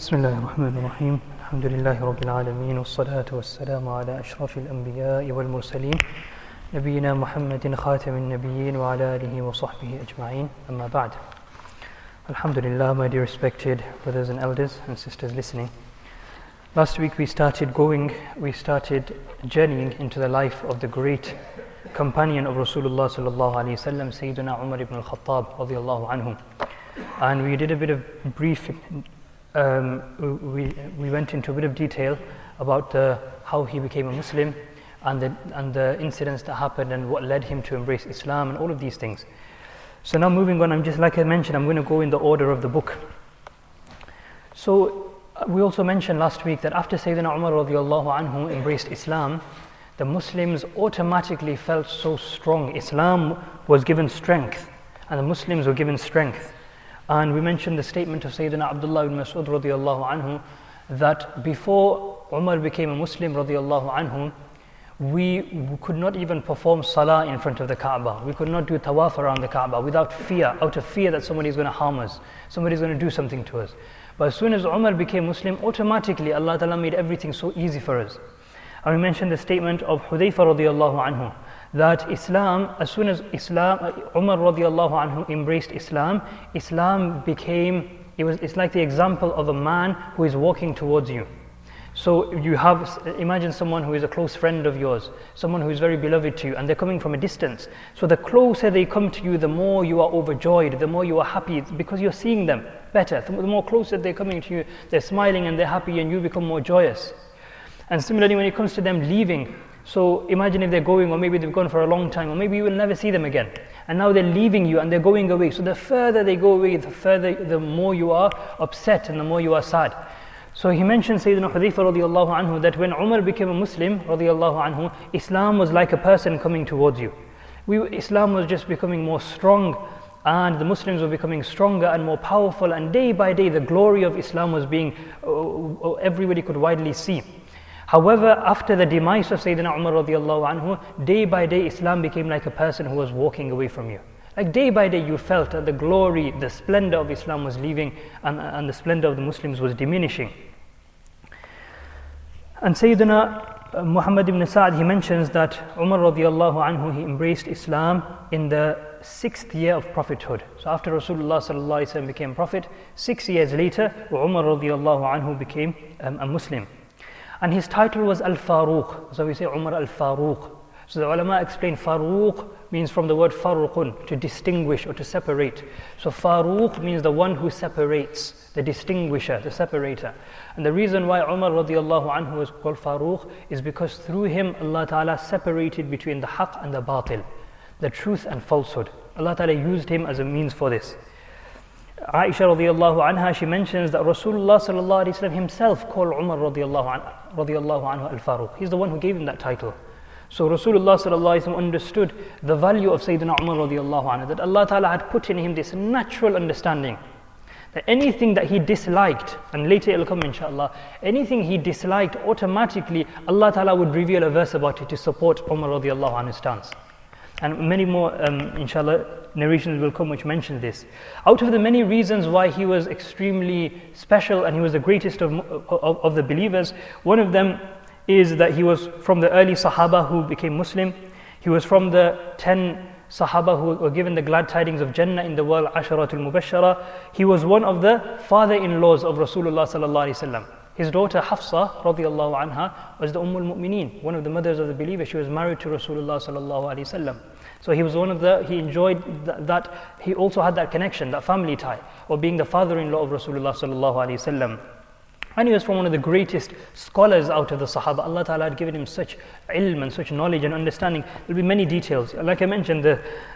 بسم الله الرحمن الرحيم الحمد لله رب العالمين والصلاة والسلام على أشرف الأنبياء والمرسلين نبينا محمد خاتم النبيين وعلى آله وصحبه أجمعين أما بعد. Alhamdulillah, my dear respected brothers and elders and sisters listening. Last week we started journeying into the life of the great companion of Rasulullah sallallahu alaihi wasallam, Sayyidina Umar ibn al-Khattab radiyallahu anhu. And we did a bit of brief, we went into a bit of detail about how he became a Muslim and the incidents that happened and what led him to embrace Islam and all of these things. So now moving on, I'm just like I mentioned, I'm going to go in the order of the book. So we also mentioned last week that after Sayyidina Umar radiyallahu anhu embraced Islam, the Muslims automatically felt so strong. Islam was given strength and the Muslims were given strength. And we mentioned the statement of Sayyidina Abdullah ibn Mas'ud radiyallahu anhu that before Umar became a Muslim radiyallahu anhu, we could not even perform salah in front of the Kaaba. We could not do tawaf around the Kaaba without fear, out of fear that somebody is going to harm us, somebody is going to do something to us. But as soon as Umar became Muslim, automatically Allah Ta'ala made everything so easy for us. And we mentioned the statement of Hudayfa radiyallahu anhu that Islam, as soon as Umar radiyallahu anhu embraced Islam, Islam became, it's like the example of a man who is walking towards you. So imagine someone who is a close friend of yours, someone who is very beloved to you, and they're coming from a distance. So the closer they come to you, the more you are overjoyed, the more you are happy, because you're seeing them better. The more closer they're coming to you, they're smiling and they're happy and you become more joyous. And similarly, when it comes to them leaving, so imagine if they're going, or maybe they've gone for a long time, or maybe you will never see them again. And now they're leaving you and they're going away. So the further they go away, the more you are upset and the more you are sad. So he mentioned Sayyidina Hudayfa radiyallahu anhu that when Umar became a Muslim radiyallahu anhu, Islam was like a person coming towards you. Islam was just becoming more strong and the Muslims were becoming stronger and more powerful, and day by day the glory of Islam was being, everybody could widely see. However, after the demise of Sayyidina Umar radiyallahu anhu, day by day Islam became like a person who was walking away from you. Like day by day you felt that the glory, the splendor of Islam was leaving and the splendor of the Muslims was diminishing. And Sayyidina Muhammad ibn Sa'd, he mentions that Umar radiyallahu anhu, he embraced Islam in the 6th year of prophethood. So after Rasulullah sallallahu alaihi wasallam became prophet, 6 years later, Umar radiyallahu anhu became a Muslim. And his title was Al-Faruq. So we say Umar Al-Faruq. So the ulama explain Faruq means from the word Faruqun, to distinguish or to separate. So Faruq means the one who separates, the distinguisher, the separator. And the reason why Umar radiyallahu anhu was called Faruq is because through him Allah Ta'ala separated between the haqq and the batil, the truth and falsehood. Allah Ta'ala used him as a means for this. Aisha radiyallahu anha, she mentions that Rasulullah sallallahu alaihi wasallam himself called Umar radiyallahu anhu Al-Faruq. He's the one who gave him that title. So Rasulullah sallallahu alaihi wasallam understood the value of Sayyidina Umar radiyallahu anhu, that Allah Ta'ala had put in him this natural understanding that anything that he disliked, and later it will come inshallah, anything he disliked, automatically Allah Ta'ala would reveal a verse about it to support Umar radiyallahu anhu's stance. And many more inshallah narrations will come which mention this. Out of the many reasons why he was extremely special and he was the greatest of the believers, one of them is that he was from the early Sahaba who became Muslim. He was from the 10 Sahaba who were given the glad tidings of Jannah in the world, Asharatul Mubashara. He was one of the father-in-laws of Rasulullah sallallahu alaihi wasallam. His daughter Hafsa radiyallahu anha was the Ummul Mu'mineen, one of the mothers of the believers. She was married to Rasulullah sallallahu alaihi wasallam. So he was he enjoyed that, he also had that connection, that family tie, of being the father-in-law of Rasulullah sallallahu alaihi wasallam. And he was from one of the greatest scholars out of the Sahaba. Allah Ta'ala had given him such ilm and such knowledge and understanding. There will be many details. Like I mentioned,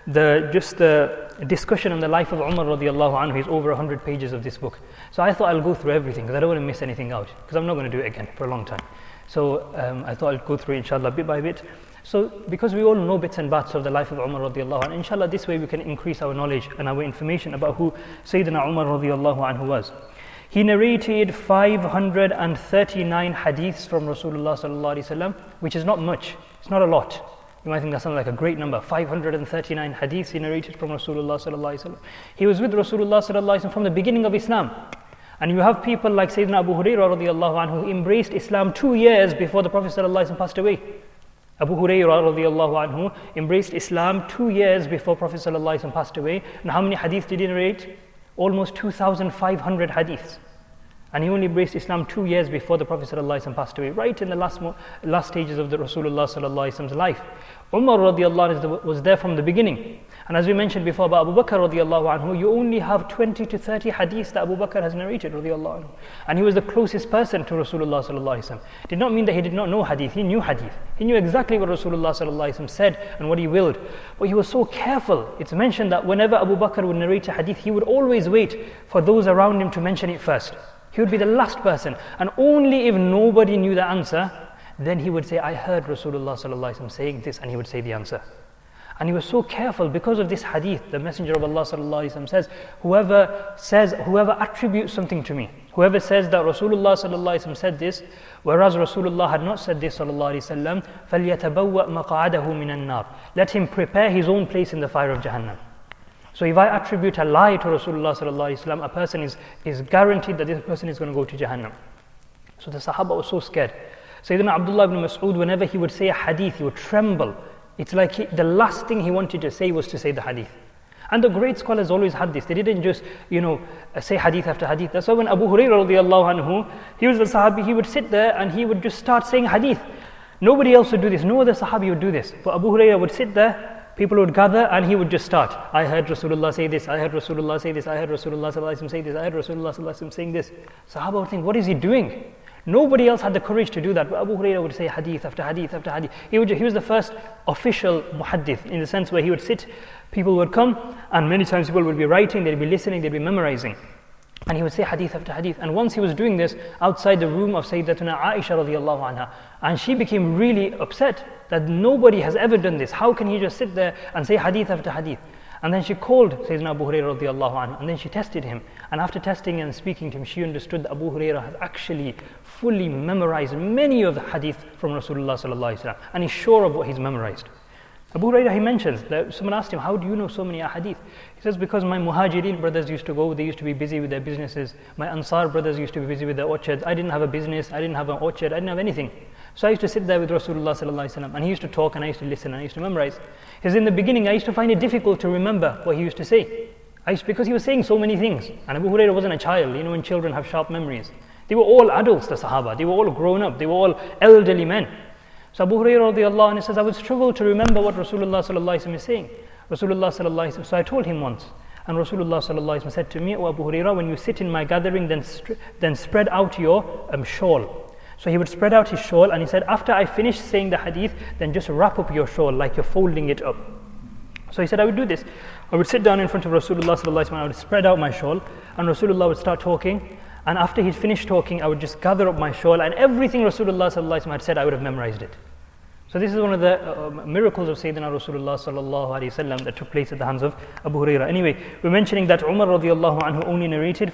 the discussion on the life of Umar radiyallahu anhu is over 100 pages of this book. So I thought I'll go through everything because I don't want to miss anything out, because I'm not going to do it again for a long time. So I thought I'll go through it inshallah bit by bit. So because we all know bits and bats of the life of Umar radiyallahu anhu, inshallah this way we can increase our knowledge and our information about who Sayyidina Umar radiyallahu anhu was. He narrated 539 hadiths from Rasulullah sallallahu alaihi wasallam, which is not much. It's not a lot. You might think that sounds like a great number. 539 hadiths he narrated from Rasulullah sallallahu alaihi wasallam. He was with Rasulullah sallallahu alaihi wasallam from the beginning of Islam. And you have people like Sayyidina Abu Hurairah radiallahu anhu who embraced Islam 2 years before the Prophet sallallahu alaihi wasallam passed away. Abu Hurairah radiallahu anhu embraced Islam 2 years before Prophet sallallahu alaihi wasallam passed away. And how many hadith did he narrate? Almost 2,500 hadiths. And he only embraced Islam 2 years before the Prophet ﷺ passed away, right in the last stages of the Rasulullah ﷺ's life. Umar radiallahu anhu was there from the beginning. And as we mentioned before about Abu Bakr radiallahu anhu, you only have 20 to 30 hadiths that Abu Bakr has narrated radiallahu anhu. And he was the closest person to Rasulullah ﷺ. Did not mean that he did not know hadith, he knew hadith. He knew exactly what Rasulullah ﷺ said and what he willed. But he was so careful. It's mentioned that whenever Abu Bakr would narrate a hadith, he would always wait for those around him to mention it first. He would be the last person, and only if nobody knew the answer, then he would say, I heard Rasulullah sallallahu alaihi wasallam saying this, and he would say the answer. And he was so careful because of this hadith. The Messenger of Allah sallallahu alaihi wasallam says, whoever attributes something to me, whoever says that Rasulullah sallallahu alaihi wasallam said this, whereas Rasulullah had not said this sallallahu alaihi wasallam, فَلْيَتَبَوَّأْ مَقْعَدَهُ مِنَ النَّارِ. Let him prepare his own place in the fire of Jahannam. So if I attribute a lie to Rasulullah sallallahu alaihi wasallam, a person is guaranteed that this person is going to go to Jahannam. So the Sahaba was so scared. Sayyidina Abdullah ibn Mas'ud, whenever he would say a hadith, he would tremble. It's like the last thing he wanted to say was to say the hadith. And the great scholars always had this. They didn't just, say hadith after hadith. That's why when Abu Hurairah radiallahu anhu, he was the Sahabi, he would sit there and he would just start saying hadith. Nobody else would do this. No other Sahabi would do this. But Abu Hurairah would sit there, people would gather and he would just start. I heard Rasulullah say this, I heard Rasulullah say this, I heard Rasulullah sallallahu alaihi wasallam say this, I heard Rasulullah sallallahu alaihi wasallam saying this. Sahaba would think, what is he doing? Nobody else had the courage to do that. But Abu Hurairah would say hadith after hadith after hadith. He was the first official muhaddith, in the sense where he would sit, people would come, and many times people would be writing, they'd be listening, they'd be memorizing. And he would say hadith after hadith. And once he was doing this outside the room of Sayyidatuna Aisha radiallahu anha, and she became really upset that nobody has ever done this. How can he just sit there and say hadith after hadith? And then she called Sayyidina Abu Hurairah radiallahu anhu, and then she tested him. And after testing and speaking to him, she understood that Abu Hurairah had actually fully memorized many of the hadith from Rasulullah sallallahu alaihi wasallam, and he's sure of what he's memorized. Abu Hurairah, he mentions that someone asked him, how do you know so many ahadith? He says, because my Muhajirin brothers used to go, they used to be busy with their businesses. My Ansar brothers used to be busy with their orchards. I didn't have a business, I didn't have an orchard, I didn't have anything. So I used to sit there with Rasulullah sallallahu alaihi wasallam, and he used to talk and I used to listen and I used to memorize. He says, in the beginning I used to find it difficult to remember what he used to say. Because he was saying so many things. And Abu Hurairah wasn't a child, when children have sharp memories. They were all adults, the Sahaba. They were all grown up. They were all elderly men. So Abu Hurairah radiallahu anhu says, I would struggle to remember what Rasulullah sallallahu alaihi wasallam is saying. Rasulullah sallallahu alaihi wasallam. So I told him once, and Rasulullah sallallahu alaihi wasallam said to me, O Abu Hurairah, when you sit in my gathering, then spread out your shawl. So he would spread out his shawl, and he said, after I finish saying the hadith, then just wrap up your shawl like you're folding it up. So he said, I would do this. I would sit down in front of Rasulullah sallallahu alaihi wasallam, I would spread out my shawl, and Rasulullah would start talking. And after he'd finished talking, I would just gather up my shawl, and everything Rasulullah sallallahu alaihi wasallam had said, I would have memorized it. So this is one of the miracles of Sayyidina Rasulullah sallallahu alaihi wasallam that took place at the hands of Abu Hurairah. Anyway, we're mentioning that Umar radiallahu anhu only narrated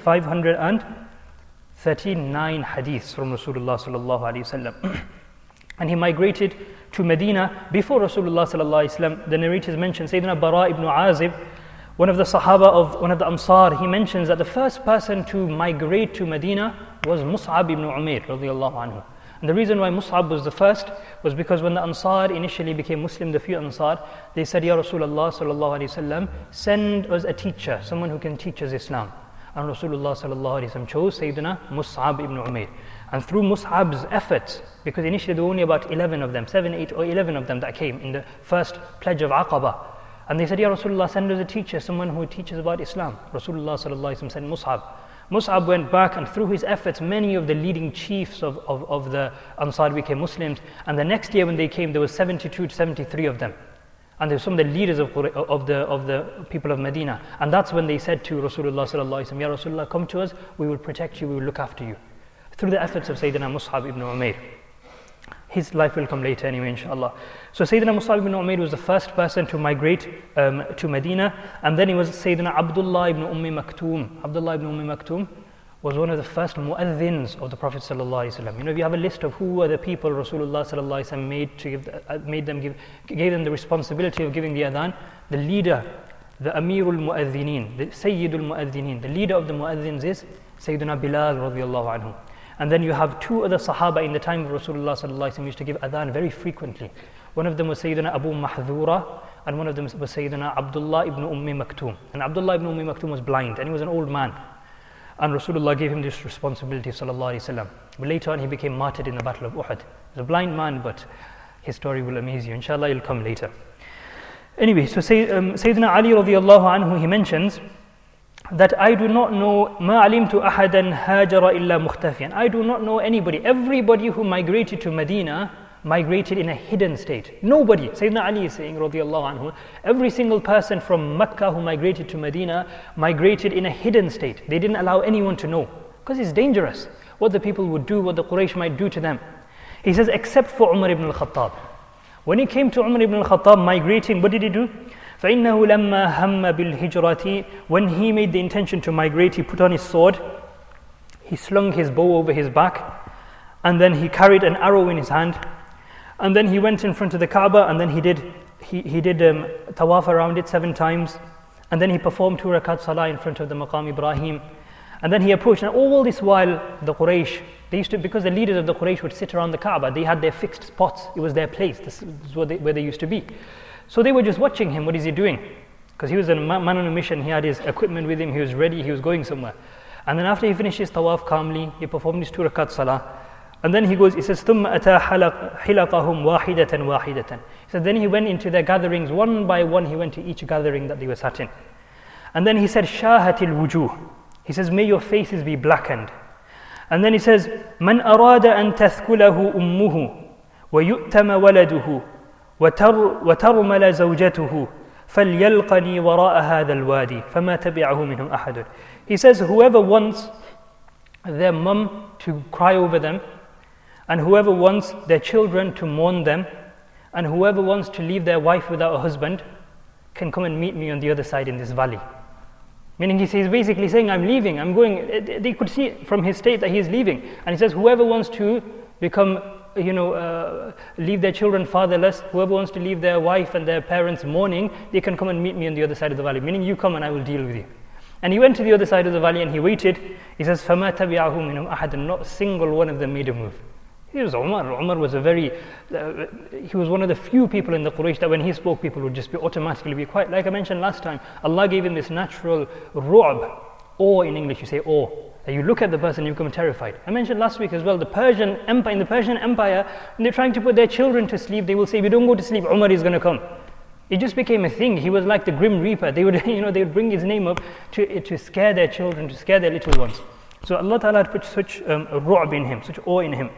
539 hadiths from Rasulullah sallallahu alaihi wasallam. And he migrated to Medina before Rasulullah sallallahu alaihi wasallam. The narrators mention Sayyidina Bara ibn Azib, one of the Sahaba one of the Ansar. He mentions that the first person to migrate to Medina was Mus'ab ibn Umair radiallahu anhu. And the reason why Mus'ab was the first was because when the Ansar initially became Muslim, the few Ansar, they said, Ya Rasulullah sallallahu alaihi wasallam, send us a teacher, someone who can teach us Islam. And Rasulullah sallallahu alaihi wasallam chose Sayyidina Mus'ab ibn Umair. And through Mus'ab's efforts, because initially there were only about 11 of them, 7, 8 or 11 of them that came in the first pledge of Aqaba. And they said, Ya Rasulullah, send us a teacher, someone who teaches about Islam. Rasulullah sallallahu alaihi wasallam sent Mus'ab. Mus'ab went back, and through his efforts, many of the leading chiefs of the Ansar became Muslims. And the next year when they came, there were 72 to 73 of them. And they were some of the leaders of the people of Medina. And that's when they said to Rasulullah sallallahu alaihi wasallam, Ya Rasulullah, come to us, we will protect you, we will look after you. Through the efforts of Sayyidina Mus'ab ibn Umair. His life will come later anyway, inshallah. So Sayyidina Mus'ab ibn Umair was the first person to migrate to Medina, and then he was Sayyidina Abdullah ibn Maktoum. Abdullah ibn Maktoum was one of the first mu'adhins of the Prophet sallallahu alaihi wasallam. If you have a list of who were the people Rasulullah sallallahu alaihi wasallam gave them the responsibility of giving the adhan, the leader, the Amirul Mu'adhinin, the Sayyidul Mu'adhinin, the leader of the Mu'adhins is Sayyidina Bilal radiallahu anhu. And then you have two other Sahaba in the time of Rasulullah sallallahu alaihi wasallam used to give adhan very frequently. One of them was Sayyidina Abu Mahdura, and one of them was Sayyidina Abdullah ibn Maktoum. And Abdullah ibn Maktoum was blind, and he was an old man. And Rasulullah gave him this responsibility sallallahu alaihi wasallam. But later on he became martyred in the Battle of Uhud. He was a blind man, but his story will amaze you. Inshallah, it'll come later. Anyway, so Sayyidina Ali radiallahu anhu, he mentions that I do not know ما علمت أحدا هاجر إلا مختفيا. I do not know anybody. Everybody who migrated to Medina migrated in a hidden state. Nobody. Sayyidina Ali is saying radiallahu anhu, every single person from Mecca who migrated to Medina migrated in a hidden state. They didn't allow anyone to know because it's dangerous what the people would do, what the Quraysh might do to them. He says except for Umar ibn al-Khattab. When he came to Umar ibn al-Khattab migrating, what did he do? فَإِنَّهُ لَمَّا هَمَّ بِالْهِجْرَةِ. When he made the intention to migrate, he put on his sword, he slung his bow over his back, and then he carried an arrow in his hand, and then he went in front of the Kaaba, and then he did tawaf around it 7 times, and then he performed 2 rakat salah in front of the Maqam Ibrahim, and then he approached, and all this while the Quraysh, they used to, because the leaders of the Quraysh would sit around the Kaaba, they had their fixed spots, it was their place, this is where they used to be. So they were just watching him, what is he doing? Because he was a man on a mission, he had his equipment with him, he was ready, he was going somewhere. And then after he finished his tawaf calmly, he performed his 2 rakat salah. And then he says, ثُمَّ أَتَى حِلَقَهُمْ وَاحِدَةً وَاحِدَةً. He said, then he went into their gatherings, one by one, he went to each gathering that they were sat in. And then he said, شَاهَتِ الْوُجُوهِ. He says, may your faces be blackened. And then he says, مَنْ أَرَادَ أَن تَثْكُلَهُ أُمُّهُ وَيُؤْتَمَ وَلَدُهُ وترمل زوجته فليلقني وراء هذا الوادي فما تبعه منهم أحد. He says whoever wants their mum to cry over them, and whoever wants their children to mourn them, and whoever wants to leave their wife without a husband can come and meet me on the other side in this valley. Meaning he's basically saying, I'm leaving, I'm going. They could see from his state that he is leaving. And he says whoever wants to become leave their children fatherless, whoever wants to leave their wife and their parents mourning, they can come and meet me on the other side of the valley, meaning you come and I will deal with you. And he went to the other side of the valley and he waited. He says, فَمَا تَبِعَهُ مِنْهُمْ أَحَدٌ. Not a single one of them made a move. He was Umar. Umar was he was one of the few people in the Quraysh that when he spoke, people would just automatically be quiet. Like I mentioned last time, Allah gave him this natural ru'ab, awe in English, you say awe. That you look at the person, you become terrified. I mentioned last week as well, in the Persian Empire, when they're trying to put their children to sleep, they will say, if you don't go to sleep, Umar is going to come. It just became a thing. He was like the Grim Reaper. They would, they would bring his name up to scare their children, to scare their little ones. So Allah Ta'ala had put such ru'b in him, such awe in him.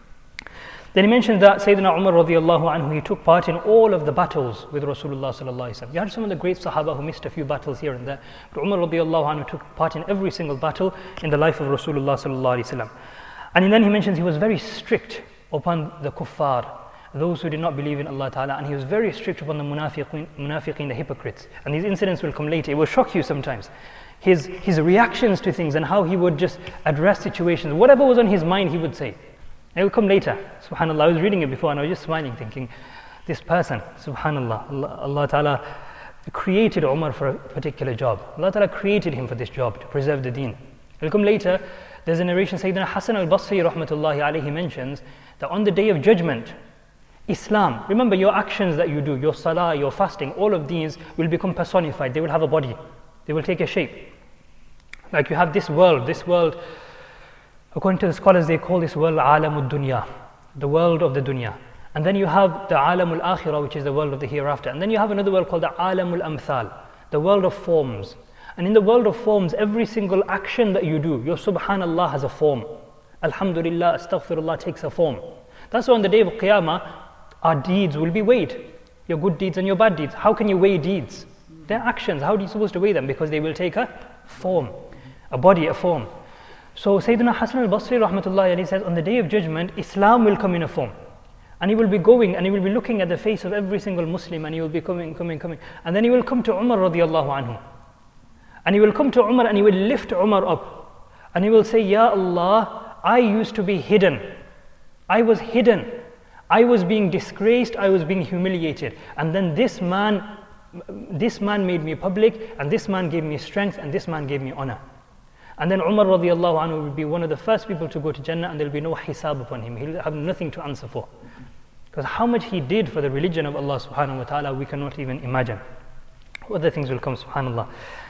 Then he mentioned that Sayyidina Umar radiallahu anhu, he took part in all of the battles with Rasulullah sallallahu alaihi wasallam. You had some of the great Sahaba who missed a few battles here and there, but Umar radiallahu anhu took part in every single battle in the life of Rasulullah sallallahu alaihi wasallam. And then he mentions he was very strict upon the kuffar, those who did not believe in Allah Ta'ala, and he was very strict upon the munafiqeen, the hypocrites. And these incidents will come later. It will shock you sometimes. His reactions to things and how he would just address situations. Whatever was on his mind, he would say. It will come later. SubhanAllah, I was reading it before and I was just smiling, thinking, this person, SubhanAllah, Allah Ta'ala created Umar for a particular job. Allah Ta'ala created him for this job, to preserve the deen. It will come later. There's a narration, Sayyidina Hassan al-Basri rahmatullahi alayhi mentions that on the day of judgment, Islam, remember your actions that you do, your salah, your fasting, all of these will become personified. They will have a body. They will take a shape. Like you have this world, according to the scholars, they call this world Alamul Dunya, the world of the dunya. And then you have the Alamul Akhirah, which is the world of the hereafter. And then you have another world called the Alamul Amthal, the world of forms. And in the world of forms, every single action that you do, your Subhanallah has a form. Alhamdulillah, Astaghfirullah takes a form. That's why on the day of Qiyamah, our deeds will be weighed. Your good deeds and your bad deeds. How can you weigh deeds? They're actions. How are you supposed to weigh them? Because they will take a form, a body, a form. So Sayyidina Hassan al-Basri rahmatullahi alayhi says, on the day of judgment, Islam will come in a form. And he will be going and he will be looking at the face of every single Muslim and he will be coming. And then he will come to Umar radiallahu anhu. And he will come to Umar and he will lift Umar up. And he will say, Ya Allah, I used to be hidden. I was hidden. I was being disgraced, I was being humiliated. And then this man made me public, and this man gave me strength, and this man gave me honor. And then Umar radiallahu anhu will be one of the first people to go to Jannah, and there will be no hisab upon him. He'll have nothing to answer for. Because how much he did for the religion of Allah subhanahu wa ta'ala, we cannot even imagine. Other things will come, subhanAllah.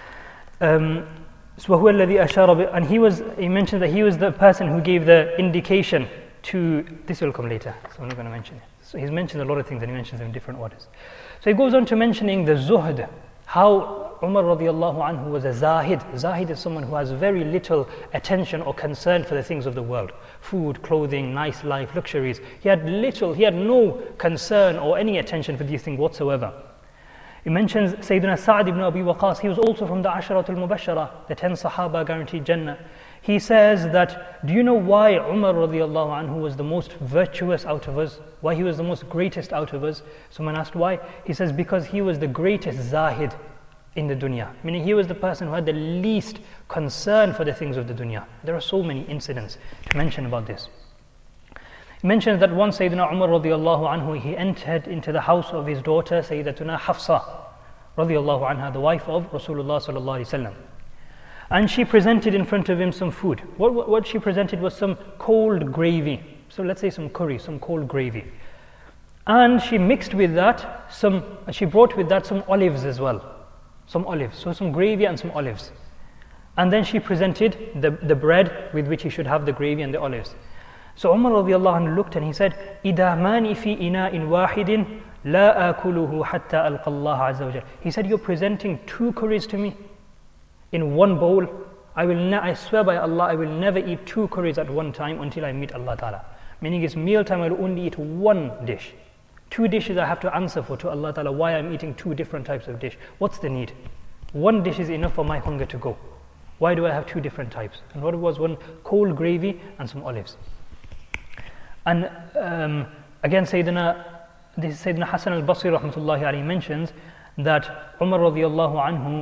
And he mentioned that he was the person who gave the indication to, this will come later, so I'm not going to mention it. So he's mentioned a lot of things, and he mentions them in different orders. So he goes on to mentioning the zuhd, how Umar radiallahu anhu was a zahid. Zahid is someone who has very little attention or concern for the things of the world. Food, clothing, nice life, luxuries. He had no concern or any attention for these things whatsoever. He mentions Sayyidina Sa'd ibn Abi Waqqas. He was also from the Asharatul Mubashara, the 10 Sahaba guaranteed Jannah. He says that, do you know why Umar radiallahu anhu was the most virtuous out of us? Why he was the most greatest out of us? Someone asked why. He says, because he was the greatest zahid in the dunya. Meaning he was the person who had the least concern for the things of the dunya. There are so many incidents to mention about this. He mentions that once Sayyidina Umar radiallahu anhu, he entered into the house of his daughter, Sayyidatuna Hafsa radiallahu anha, the wife of Rasulullah sallallahu alaihi wasallam. And she presented in front of him some food. What she presented was some cold gravy. So let's say some curry, some cold gravy. And she mixed with that she brought with that some olives as well. Some olives, so some gravy and some olives. And then she presented the bread with which he should have the gravy and the olives. So Umar radiallahu anhu looked and he said, إِذَا مَانِ فِي إِنَاءٍ وَاحِدٍ لَا آكُلُهُ حَتَّى أَلْقَى اللَّهَ عَزَّ وَجَلَّ. He said, you're presenting 2 curries to me in one bowl. I swear by Allah, I will never eat 2 curries at one time until I meet Allah Ta'ala. Meaning it's mealtime, I will only eat 1 dish. 2 dishes I have to answer for to Allah Ta'ala, why I'm eating 2 different types of dish. What's the need? 1 dish is enough for my hunger to go. Why do I have 2 different types? And what was one? Cold gravy and some olives. And again, Sayyidina Hasan al-Basri rahmatullahi alayhi mentions that Umar radiallahu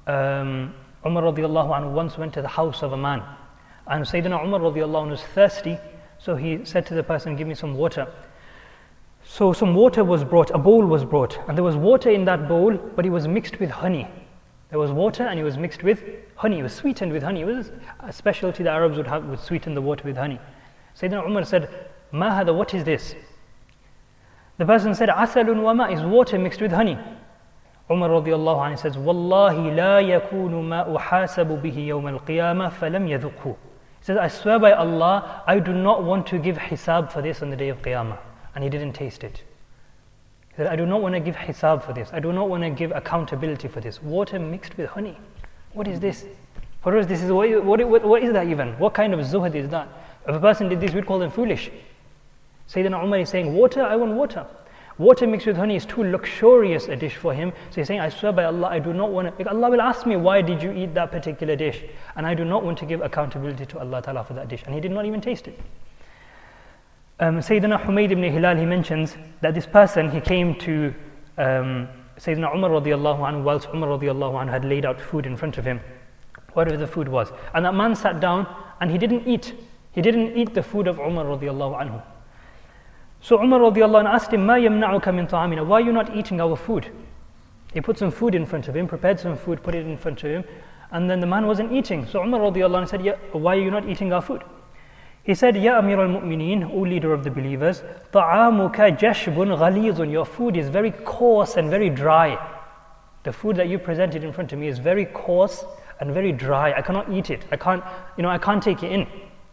anhu once went to the house of a man. And Sayyidina Umar radiallahu anhu was thirsty, so he said to the person, give me some water. So some water was brought, a bowl was brought, and there was water in that bowl, but it was mixed with honey. There was water and it was mixed with honey. It was sweetened with honey. It was a specialty the Arabs would sweeten the water with honey. Sayyidina Umar said, Ma hada, what is this? The person said, Asalun wa ma, is water mixed with honey. Umar radiallahu anhu says, Wallahi la yakunu ma uhasabu bihi yawm al-qiyamah falam yadhuqhu. He says, I swear by Allah, I do not want to give hisab for this on the day of Qiyamah. And he didn't taste it. He said, I do not want to give hisab for this. I do not want to give accountability for this. Water mixed with honey. What is this? For us, this is what is that even? What kind of zuhd is that? If a person did this, we'd call them foolish. Sayyidina Umar is saying, water, I want water. Water mixed with honey is too luxurious a dish for him. So he's saying, I swear by Allah, I do not want to. Allah will ask me, why did you eat that particular dish? And I do not want to give accountability to Allah Ta'ala for that dish. And he did not even taste it. Sayyidina Humayd ibn Hilal, he mentions that this person, he came to Sayyidina Umar radiallahu anhu, whilst Umar radiallahu anhu had laid out food in front of him, whatever the food was. And that man sat down and he didn't eat. He didn't eat the food of Umar radiallahu anhu. So Umar radiallahu anhu asked him, Ma yamna'uka min ta'amina, why are you not eating our food? He put some food in front of him, prepared some food, put it in front of him, and then the man wasn't eating. So Umar radiallahu anhu said, why are you not eating our food? He said, Ya Amir al-Mu'mineen, O leader of the believers, Ta'amuka jashbun ghalidun, your food is very coarse and very dry. The food that you presented in front of me is very coarse and very dry. I cannot eat it. I can't take it in.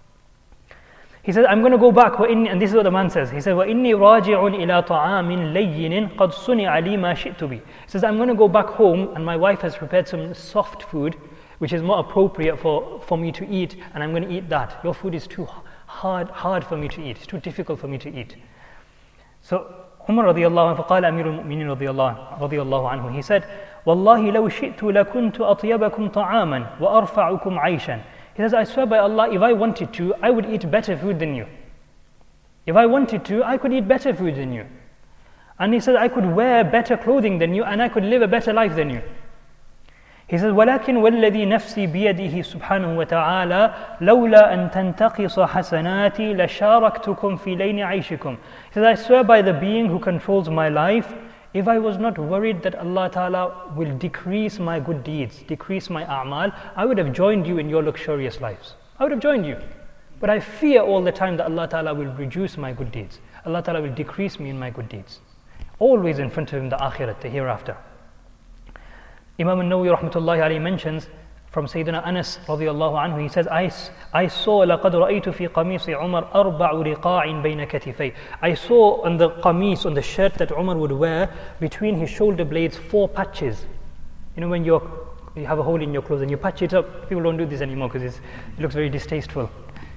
He said, I'm going to go back, and this is what the man says. He said, وَإِنِّي رَاجِعٌ إِلَىٰ طَعَامٍ لَيِّنٍ قَدْ صُنِعَ لِي مَا شِئْتُ بِهِ. He says, I'm going to go back home, and my wife has prepared some soft food, which is more appropriate for me to eat, and I'm going to eat that. Your food is too hard for me to eat. It's too difficult for me to eat. So Umar radiallahu anhu, فقال أمير المؤمنين رضي الله عنه, he said, وَاللَّهِ لَوْ شِئْتُ لَكُنْتُ أَطْيَبَكُمْ طَعَامًا وَأَرْفَعُكُمْ عَيْشًا. He says, I swear by Allah, if I wanted to, I would eat better food than you. If I wanted to, I could eat better food than you. And he says, I could wear better clothing than you, and I could live a better life than you. He says, وَلَكِنْ وَالَّذِي نَفْسِي بِيَدِهِ سُبْحَانَهُ وَتَعَالَى لَوْلَا أَن تَنْتَقِصَ حَسَنَاتِي لَشَارَكْتُكُمْ فِي لَيْنِ عَيْشِكُمْ. He says, I swear by the being who controls my life, if I was not worried that Allah Ta'ala will decrease my good deeds, decrease my a'mal, I would have joined you in your luxurious lives. I would have joined you. But I fear all the time that Allah Ta'ala will reduce my good deeds. Allah Ta'ala will decrease me in my good deeds. Always in front of him the akhirat, the hereafter. Imam al-Nawawi rahmatullahi alayhi mentions from Sayyidina Anas radiallahu anhu, he says, I saw لَقَدْ رَأَيْتُ فِي قَمِيصِ عُمَرْ أَرْبَعُ رِقَاعٍ بَيْنَ كَتِفَيْ. I saw on the qamis, on the shirt that Umar would wear, between his shoulder blades, 4 patches. You know when you have a hole in your clothes and you patch it up, people don't do this anymore because it looks very distasteful.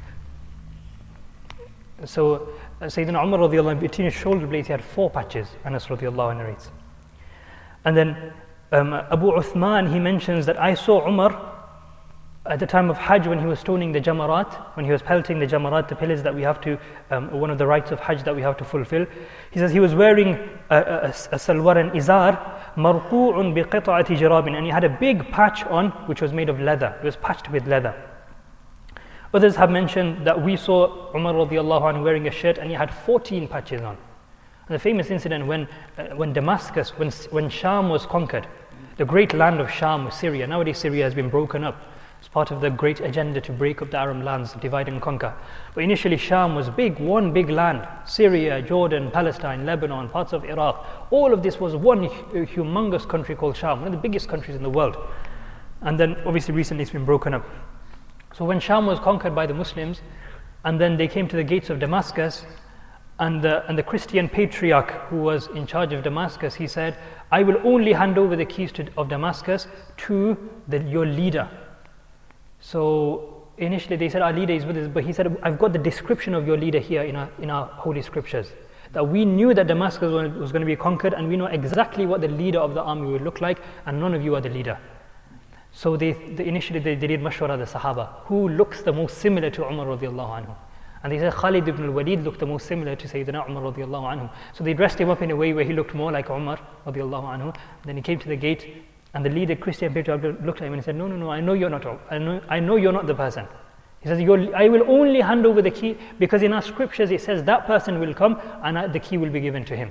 So Sayyidina Umar radiallahu anhu, between his shoulder blades he had 4 patches, Anas radiallahu anhu narrates. And then Abu Uthman, he mentions that I saw Umar at the time of Hajj when he was stoning the jamarat, when he was pelting the jamarat, the pillars that we have to, one of the rites of Hajj that we have to fulfill. He says he was wearing a salwar and izar, marqu'un bi qit'ati jarabin, and he had a big patch on which was made of leather. It was patched with leather. Others have mentioned that we saw Umar radiallahu anhu wearing a shirt and he had 14 patches on. And the famous incident when Damascus, when Sham was conquered, the great land of Sham was Syria. Nowadays Syria has been broken up. It's part of the great agenda to break up the Arab lands, divide and conquer. But initially Sham was big, one big land. Syria, Jordan, Palestine, Lebanon, parts of Iraq. All of this was one humongous country called Sham, one of the biggest countries in the world. And then obviously recently it's been broken up. So when Sham was conquered by the Muslims, and then they came to the gates of Damascus, and the Christian patriarch who was in charge of Damascus, he said, I will only hand over the keys of Damascus to your leader. So initially they said, our leader is with us, but he said, I've got the description of your leader here in our holy scriptures. That we knew that Damascus was going to be conquered, and we know exactly what the leader of the army would look like, and none of you are the leader. So initially they did mashwara, the Sahaba, who looks the most similar to Umar radiallahu anhu. And they said Khalid ibn al-Walid looked the most similar to Sayyidina Umar radiallahu anhu. So they dressed him up in a way where he looked more like Umar radiallahu anhu. Then he came to the gate, and the leader, Christian patriarch, looked at him and he said, no, I know you're not. I know you're not the person. He says, I will only hand over the key because in our scriptures it says that person will come and the key will be given to him.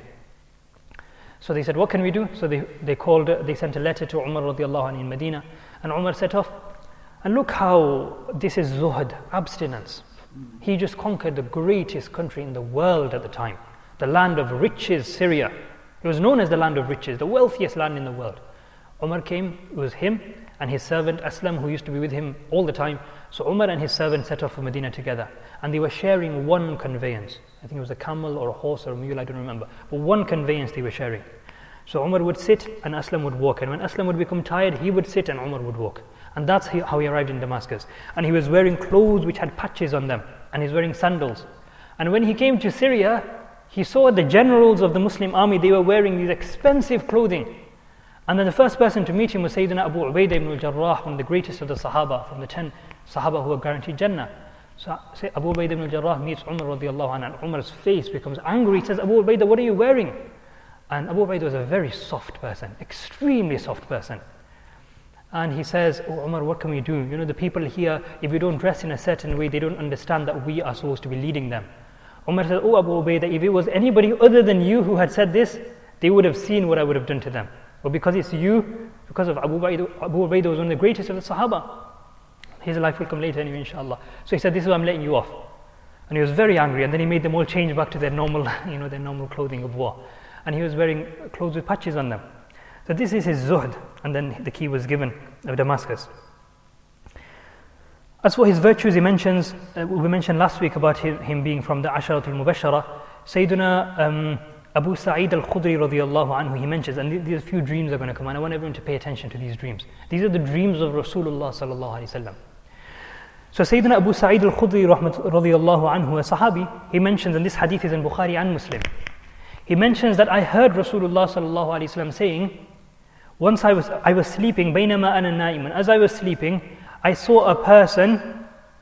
So they said, what can we do? So they sent a letter to Umar radiallahu anhu in Medina, and Umar set off. And look how this is zuhd, abstinence. He just conquered the greatest country in the world at the time, the land of riches, Syria. It was known as the land of riches, the wealthiest land in the world. Umar came, it was him and his servant Aslam, who used to be with him all the time. So Umar and his servant set off for Medina together, and they were sharing one conveyance. I think it was a camel or a horse or a mule, I don't remember, but one conveyance they were sharing. So Umar would sit and Aslam would walk, and when Aslam would become tired, he would sit and Umar would walk. And that's how he arrived in Damascus. And he was wearing clothes which had patches on them, and he's wearing sandals. And when he came to Syria, he saw the generals of the Muslim army, they were wearing these expensive clothing. And then the first person to meet him was Sayyidina Abu Ubaidah ibn al-Jarrah, one of the greatest of the Sahaba, from the 10 Sahaba who were guaranteed Jannah. So Abu Ubaidah ibn al-Jarrah meets Umar radiallahu anhu, and Umar's face becomes angry. He says, Abu Ubaidah, what are you wearing? And Abu Ubaidah was a very soft person, extremely soft person. And he says, oh Umar, what can we do? You know, the people here, if we don't dress in a certain way, they don't understand that we are supposed to be leading them. Umar says, oh Abu Ubaidah, if it was anybody other than you who had said this, they would have seen what I would have done to them. But because it's you, because of Abu Ubaidah was one of the greatest of the Sahaba. His life will come later anyway, inshallah. So he said, this is why I'm letting you off. And he was very angry, and then he made them all change back to their normal, their normal clothing of war. And he was wearing clothes with patches on them. So this is his zuhd, and then the key was given of Damascus. As for his virtues, he mentions, we mentioned last week about him being from the Asharatul Mubashara. Sayyiduna Abu Sa'id al-Khudri radiyallahu anhu, he mentions, and these few dreams are going to come, and I want everyone to pay attention to these dreams. These are the dreams of Rasulullah sallallahu alaihi wasallam. So Sayyidina Abu Sa'id al-Khudri radiyallahu anhu, a Sahabi, he mentions, and this hadith is in Bukhari and Muslim. He mentions that I heard Rasulullah sallallahu alaihi wasallam saying, once I was sleeping, بينما أنا نائم, as I was sleeping, I saw a person.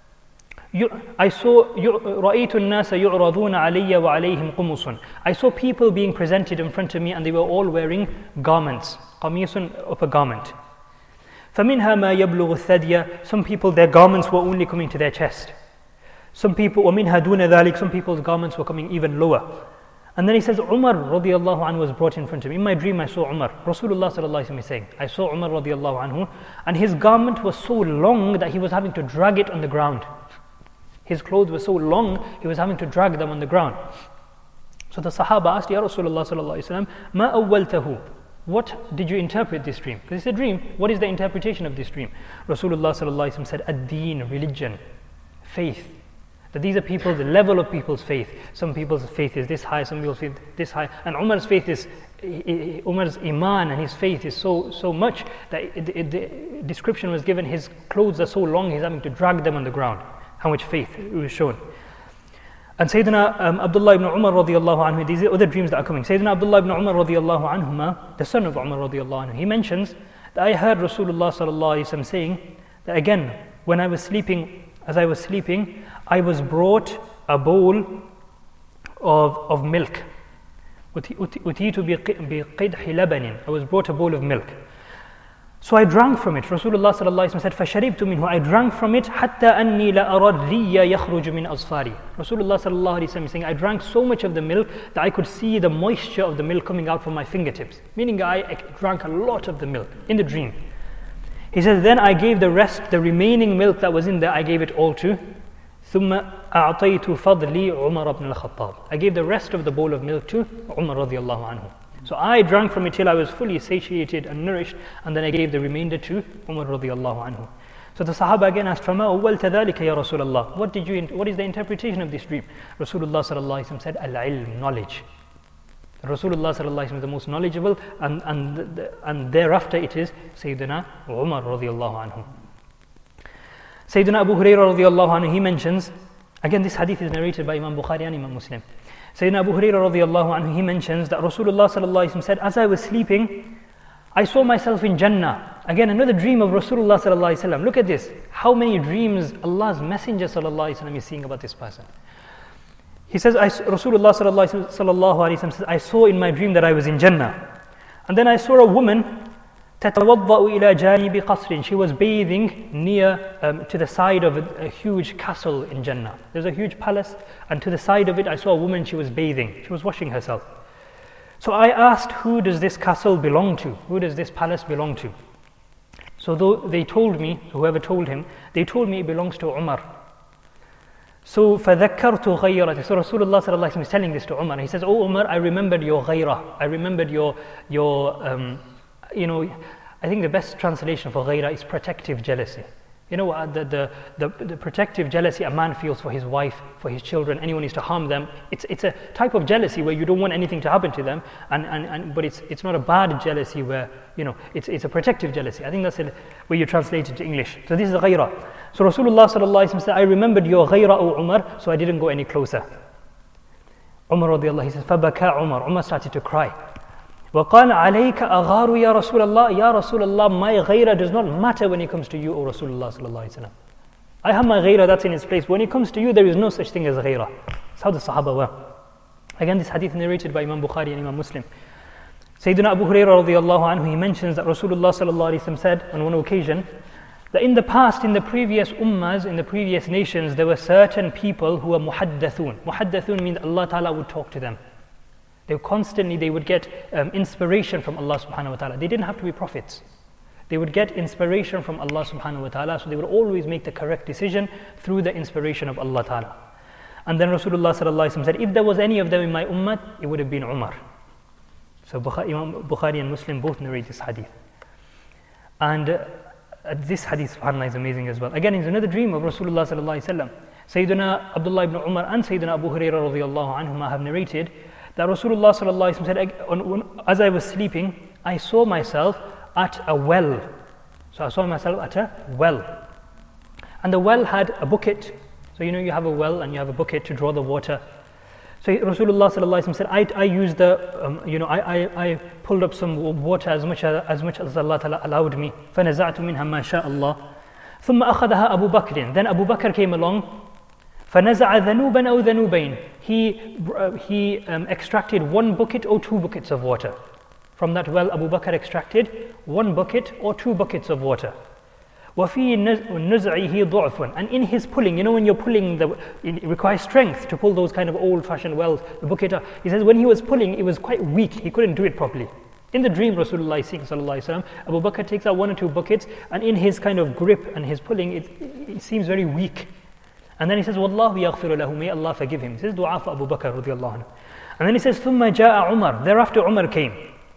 رأيت الناس يعرضون علي وعليهم قمص. I saw people being presented in front of me, and they were all wearing garments, قميص, upper garment. فمنها ما يبلغ الثدي. Some people, their garments were only coming to their chest. Some people, ومنها دون ذلك, some people's garments were coming even lower. And then he says, Umar radiallahu anhu was brought in front of me. In my dream I saw Umar. Rasulullah sallallahu alaihi wasallam is saying, I saw Umar radiallahu anhu, and his garment was so long that he was having to drag it on the ground. His clothes were so long, he was having to drag them on the ground. So the Sahaba asked, Ya Rasulullah sallallahu alaihi wasallam, Ma awwaltahu? What did you interpret this dream? Because it's a dream. What is the interpretation of this dream? Rasulullah sallallahu alaihi wasallam said, ad-deen, religion, faith. That these are people, the level of people's faith. Some people's faith is this high, some people's faith this high. And Umar's faith is, Umar's iman and his faith is so much that the description was given, his clothes are so long, he's having to drag them on the ground. How much faith was shown. And Sayyidina Abdullah ibn Umar radiallahu anhu, these are other dreams that are coming. Sayyidina Abdullah ibn Umar radiallahu anhuma, the son of Umar radiallahu anhu, he mentions that I heard Rasulullah sallallahu alaihi wasallam saying that again, when I was sleeping, as I was sleeping, I was brought a bowl of milk. أُتِيتُ بِقِدْحِ لَبَنٍ. I was brought a bowl of milk. So I drank from it. Rasulullah sallallahu alaihi wasallam said, فَشَرِبْتُ مِنْهُ. I drank from it حَتَّى أَنِّي لَأَرَى الرِّيَّ يَخْرُجُ مِنْ أَصْفَارِي. Rasulullah sallallahu alaihi wasallam is saying, I drank so much of the milk that I could see the moisture of the milk coming out from my fingertips. Meaning I drank a lot of the milk in the dream. He says, then I gave the rest, the remaining milk that was in there, I gave it all to ثُمَّ أَعْطَيْتُ فَضْلِي عُمَرَ بْنِ الْخَطَّابِ. I gave the rest of the bowl of milk to Umar radiallahu anhu. So I drank from it till I was fully satiated and nourished, and then I gave the remainder to Umar radiallahu anhu. So the Sahaba again asked, فَمَا أَوَّلْتَ ذَلِكَ يَا رَسُولَ اللَّهِ. What is the interpretation of this dream? Rasulullah sallallahu alaihi wasallam said, al-ilm, knowledge. Rasulullah sallallahu alaihi wasallam is the most knowledgeable, and thereafter it is Sayyidina Umar radiallahu anhu. Sayyidina Abu Hurairah radiallahu anhu, he mentions, again this hadith is narrated by Imam Bukhari and Imam Muslim. Sayyidina Abu Hurairah radiallahu anhu, he mentions that Rasulullah sallallahu alaihi wasallam said, as I was sleeping, I saw myself in Jannah. Again, another dream of Rasulullah sallallahu alaihi wasallam. Look at this. How many dreams Allah's Messenger sallallahu alaihi wasallam is seeing about this person. He says, Rasulullah sallallahu alaihi wasallam says, I saw in my dream that I was in Jannah. And then I saw a woman, تَتَوَضَّأُ إِلَى جَانِبِ قَصْرٍ. She was bathing near, to the side of a huge castle in Jannah. There's a huge palace, and to the side of it I saw a woman, she was bathing. She was washing herself. So I asked, who does this castle belong to? Who does this palace belong to? So they told me, whoever told him, they told me it belongs to Umar. So فَذَكَّرْتُ غَيْرَتِ. So Rasulullah sallallahu alaihi wasallam is telling this to Umar. He says, oh Umar, I remembered your ghayrah. I remembered your I think the best translation for ghayrah is protective jealousy. You know, the protective jealousy a man feels for his wife, for his children, anyone is to harm them. It's a type of jealousy where you don't want anything to happen to them, but it's not a bad jealousy where, it's a protective jealousy. I think that's where you translate it to English. So this is ghayrah. So Rasulullah sallallahu alaihi wasallam said, I remembered your ghayrah, O Umar, so I didn't go any closer. Umar radiallahu, he says, فَبَكَى Umar. Umar started to cry. وَقَالَ عَلَيْكَ أَغَارُ يَا رَسُولَ اللَّهِ. Ya Rasulullah, my ghayrah does not matter when it comes to you, O Rasulullah sallallahu alaihi wasallam. I have my ghayrah, that's in its place. When it comes to you, there is no such thing as ghayrah. That's how the Sahaba were. Again, this hadith narrated by Imam Bukhari and Imam Muslim. Sayyidina Abu Hurairah radiallahu anhu, he mentions that Rasulullah sallallahu alaihi wasallam said on one occasion that in the past, in the previous ummahs, in the previous nations, there were certain people who were muhaddathun. Muhaddathun means Allah Ta'ala would talk to them. They would get inspiration from Allah subhanahu wa ta'ala. They didn't have to be prophets. They would get inspiration from Allah subhanahu wa ta'ala, so they would always make the correct decision through the inspiration of Allah ta'ala. And then Rasulullah sallallahu alaihi wasallam said, if there was any of them in my ummah, it would have been Umar. So Imam Bukhari and Muslim both narrate this hadith. And this hadith, subhanAllah, is amazing as well. Again, it's another dream of Rasulullah sallallahu alaihi wasallam. Sayyidina Abdullah ibn Umar and Sayyidina Abu Hurairah radiallahu anhuma have narrated that Rasulullah sallallahu alaihi wasallam said, as I was sleeping, I saw myself at a well. So I saw myself at a well. And the well had a bucket. So you have a well and you have a bucket to draw the water. So Rasulullah sallallahu alaihi wasallam said, I used I pulled up some water as much as Allah Ta'ala allowed me. فَنَزَعْتُ مِنْهَا مَا شَاءَ اللَّهِ ثُمَّ أَخَذَهَا أَبُو بَكْرٍ. Then Abu Bakr came along. فَنَزَعَ ذَنُوبًا أَوْ ذَنُوبَيْنِ. He extracted one bucket or two buckets of water. From that well, Abu Bakr extracted one bucket or two buckets of water. وَفِي نُزْعِهِ ضُعْفٌ. And in his pulling, you know when you're pulling, it requires strength to pull those kind of old-fashioned wells, the bucket up. He says when he was pulling, it was quite weak. He couldn't do it properly. In the dream, Rasulullah sallallahu alaihi wasallam, Abu Bakr takes out 1 or 2 buckets, and in his kind of grip and his pulling, it seems very weak. And then he says, وَاللَّهُ يَغْفِرُ لَهُ. May Allah forgive him. This is dua for Abu Bakr radiallahu anhu. And then he says, ثُمَّ جَاءَ عُمَرْ. Thereafter Umar came.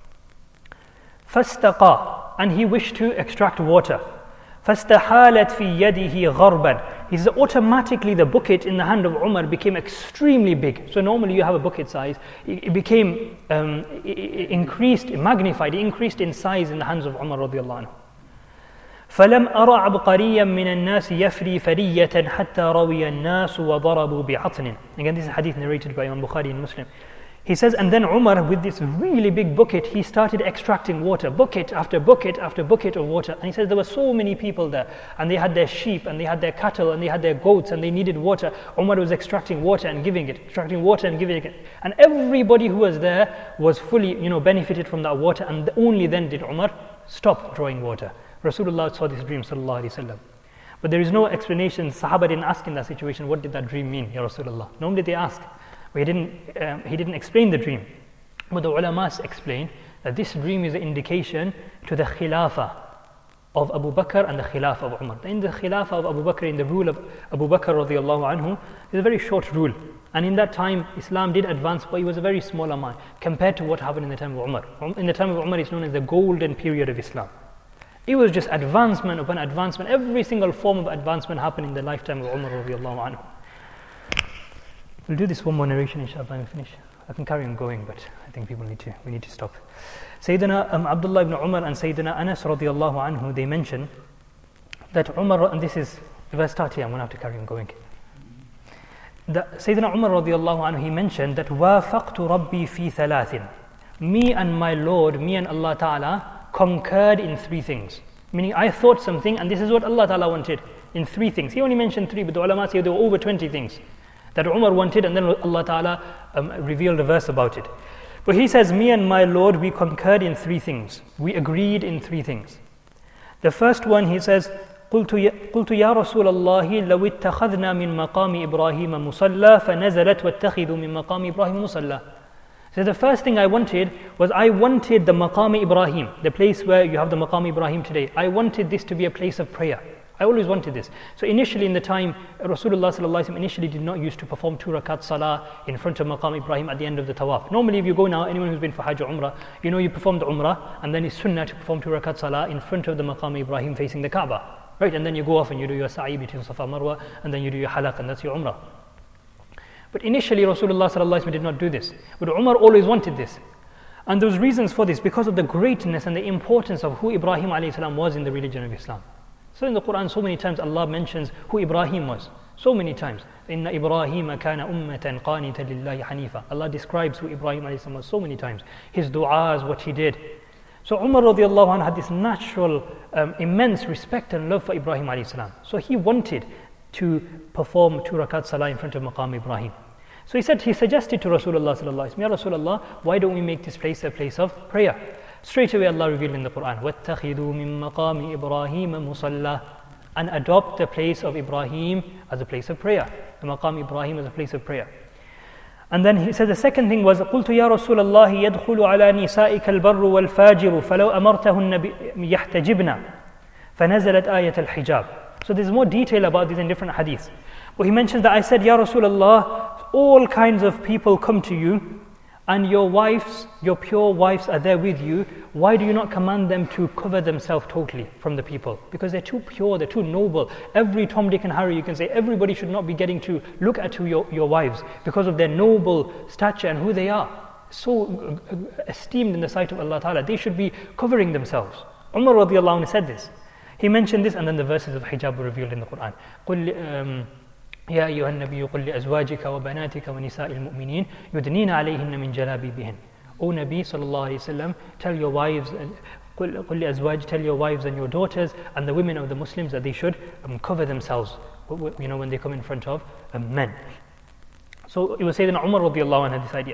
فَاسْتَقَى. And he wished to extract water. فَاسْتَحَالَتْ فِي يَدِهِ غَرْبًا. He says automatically the bucket in the hand of Umar became extremely big. So normally you have a bucket size. It became increased, magnified, increased in size in the hands of Umar radiallahu anhu. فَلَمْ أَرَ عَبْقَرِيًّا مِنَ النَّاسِ يَفْرِي فَرِيَّةً حَتَّى رَوِيَ النَّاسُ وَضَرَبُوا بِعَطْنٍ. Again, this is a hadith narrated by Imam Bukhari and Muslim. He says, and then Umar, with this really big bucket, he started extracting water, bucket after bucket after bucket of water. And he says there were so many people there, and they had their sheep, and they had their cattle, and they had their goats, and they needed water. Umar was extracting water and giving it, extracting water and giving it. And everybody who was there was fully, benefited from that water, and only then did Umar stop drawing water. Rasulullah saw this dream, sallallahu alaihi wasallam. But there is no explanation. Sahaba didn't ask in that situation, what did that dream mean, Ya Rasulullah? Normally they ask. But he didn't explain the dream. But the ulamas explain that this dream is an indication to the khilafah of Abu Bakr and the khilafah of Umar. In the khilafah of Abu Bakr, in the rule of Abu Bakr radiallahu anhu, is a very short rule. And in that time, Islam did advance, but it was a very small amount compared to what happened in the time of Umar. In the time of Umar, it's known as the golden period of Islam. It was just advancement upon advancement. Every single form of advancement happened in the lifetime of Umar radiallahu anhu. We'll do this one more narration inshallah when we finish. I can carry on going, but I think we need to stop. Sayyidina Abdullah ibn Umar and Sayyidina Anas radiallahu anhu, they mention that Umar, and this is, if I start here, I'm going to have to carry on going. Sayyidina Umar radiallahu anhu, he mentioned that وَافَقْتُ رَبِّي فِي ثَلَاثٍ. Me and my Lord, me and Allah Ta'ala concurred in 3 things. Meaning I thought something, and this is what Allah Ta'ala wanted, in 3 things. He only mentioned 3, but the ulama say there were over 20 things that Umar wanted, and then Allah Ta'ala revealed a verse about it. But he says, me and my Lord, we concurred in 3 things. We agreed in 3 things. The first one, he says, قلت يا رسول الله لو اتخذنا من مقام إبراهيم مصلى فنزلت واتخذوا من مقام إبراهيم مصلى. So the first thing I wanted was, I wanted the Maqam Ibrahim, the place where you have the Maqam Ibrahim today. I wanted this to be a place of prayer. I always wanted this. So initially in the time, Rasulullah sallallahu alaihi wasallam initially did not used to perform 2 rakat salah in front of Maqam Ibrahim at the end of the tawaf. Normally if you go now, anyone who's been for Hajj or Umrah, you perform the Umrah, and then it's sunnah to perform 2 rakat salah in front of the Maqam Ibrahim facing the Kaaba. Right, and then you go off and you do your sa'i between Safa and Marwa, and then you do your halaq, and that's your Umrah. But initially Rasulullah sallallahu alaihi wasallam did not do this. But Umar always wanted this. And there was reasons for this because of the greatness and the importance of who Ibrahim alayhi salam was in the religion of Islam. So in the Quran, so many times Allah mentions who Ibrahim was. So many times. Inna Ibrahima kana ummatan qanita lillahi hanifa. Allah describes who Ibrahim alayhi salam was so many times. His du'as, what he did. So Umar radiallahu anhu had this natural, immense respect and love for Ibrahim alayhi salam. So he wanted to perform 2 rakat salah in front of Maqam Ibrahim. So he suggested to Rasulullah sallallahu alaihi wasallam, Ya Rasulullah, why don't we make this place a place of prayer? Straight away Allah revealed in the Quran, وَاتَّخِذُوا مِن مَقَامِ إِبْرَاهِيمَ مُصَلَّى, and adopt the place of Ibrahim as a place of prayer. The Maqam Ibrahim as a place of prayer. And then he said the second thing was, قُلْتُ يَا رَسُولَ اللَّهِ يَدْخُلُ عَلَى نِسَائِكَ الْبَرُّ وَالْفَاجِرُ فَلَوْ أَمَرْتَهُنَّ يَحْتَجِبْنَ فَنَزَلَتْ آيَةَ الْحِجَابِ. So there's more detail about this in different hadiths. But he mentions that I said, Ya Rasulullah, all kinds of people come to you, and your wives, your pure wives are there with you. Why do you not command them to cover themselves totally from the people? Because they're too pure, they're too noble. Every Tom, Dick and Harry, you can say, everybody should not be getting to look at your wives because of their noble stature and who they are. So esteemed in the sight of Allah Ta'ala. They should be covering themselves. Umar radiallahu anhu said this. He mentioned this, and then the verses of hijab were revealed in the Quran. يا أيها النبي قل لأزواجك وبناتك ونساء المؤمنين يدنين عليهن من جلابيبهن. O Nabi sallallahu alaihi wasallam, tell your wives, قل لأزواج, tell your wives and your daughters and the women of the Muslims that they should cover themselves, when they come in front of men. So it was Sayyidina Umar radiallahu anhu had this idea.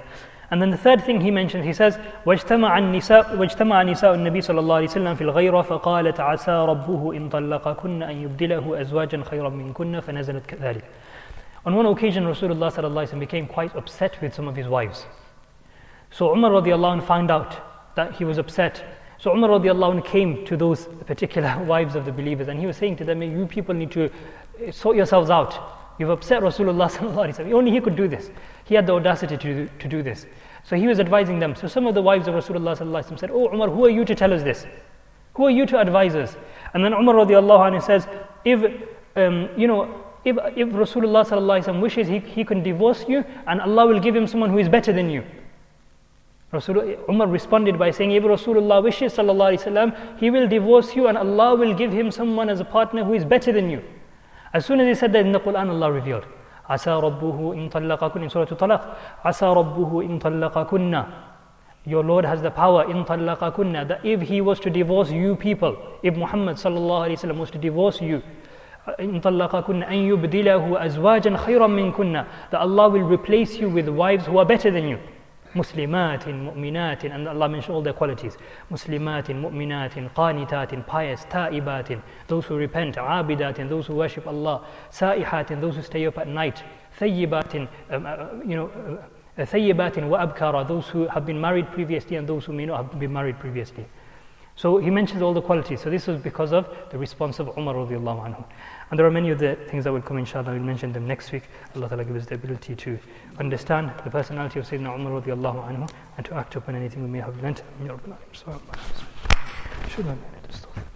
And then the third thing he mentions, he says, واجتمع نساء النبي صلى الله عليه وسلم في الغيرة فقالت عسى ربه إن طلقكن أن يبدله أزواجا خيرا منكن فنزلت كذلك. On one occasion, Rasulullah sallallahu alaihi wasallam became quite upset with some of his wives. So Umar radiallahu anh found out that he was upset. So Umar radiallahu anh came to those particular wives of the believers and he was saying to them, you people need to sort yourselves out. You've upset Rasulullah sallallahu alaihi wasallam. Only he could do this. He had the audacity to do this. So he was advising them. So some of the wives of Rasulullah sallallahu alaihi wasallam said, oh Umar, who are you to tell us this? Who are you to advise us? And then Umar radiallahu anhu says, if Rasulullah sallallahu alaihi wasallam wishes, he can divorce you and Allah will give him someone who is better than you. Umar responded by saying, if Rasulullah wishes sallallahu alaihi wasallam, he will divorce you and Allah will give him someone as a partner who is better than you. As soon as he said that, in the Quran Allah revealed, عَسَى رَبُّهُ إِن طَلَّقَكُنَّ, in Surah Al-Talaq, عَسَى رَبُّهُ إِن طَلَّقَكُنَّ, your Lord has the power, إِن طَلَّقَكُنَّ, that if he was to divorce you people, if Muhammad sallallahu alaihi wasallam was to divorce you, إِن طَلَّقَكُنَّ أَن يُبْدِلَهُ أَزْوَاجًا خَيْرًا مِنْكُنَّ, that Allah will replace you with wives who are better than you. Muslimatin, mu'minatin, and Allah mentioned all their qualities. Muslimatin, mu'minatin, qanitatin, pious, ta'ibatin, those who repent, abidatin, those who worship Allah, sa'ihatin, those who stay up at night, thayyibatin, thayyibatin wa abkara, those who have been married previously and those who may not have been married previously. So he mentions all the qualities. So this was because of the response of Umar radiallahu anhu. And there are many of the things that will come, inshallah. We'll mention them next week. Allah Ta'ala give us the ability to understand the personality of Sayyidina Umar radiallahu anhu and to act upon anything we may have learnt.